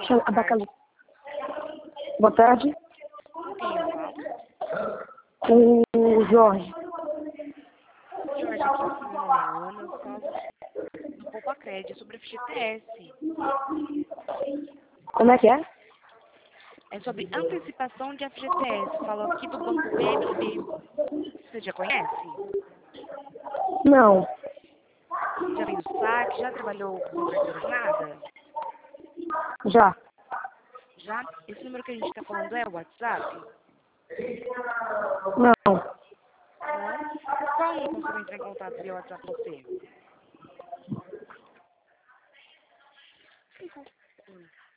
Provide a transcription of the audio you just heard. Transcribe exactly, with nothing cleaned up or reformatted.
Chama Abacalhau. Boa tarde. Com quem eu falo? Com o Jorge. Jorge, aqui meu nome é Ana, eu falo do Poupa Crédito sobre a F G T S. Como é que é? É sobre antecipação de F G T S. Falo aqui do Banco B M B. Você já conhece? Não. Já fez o saque? Já trabalhou com carteira assinada? Já. Já? Esse número que a gente está falando é o WhatsApp? Não. Não? Qual não consigo entrar em contato via WhatsApp com você? Cinco.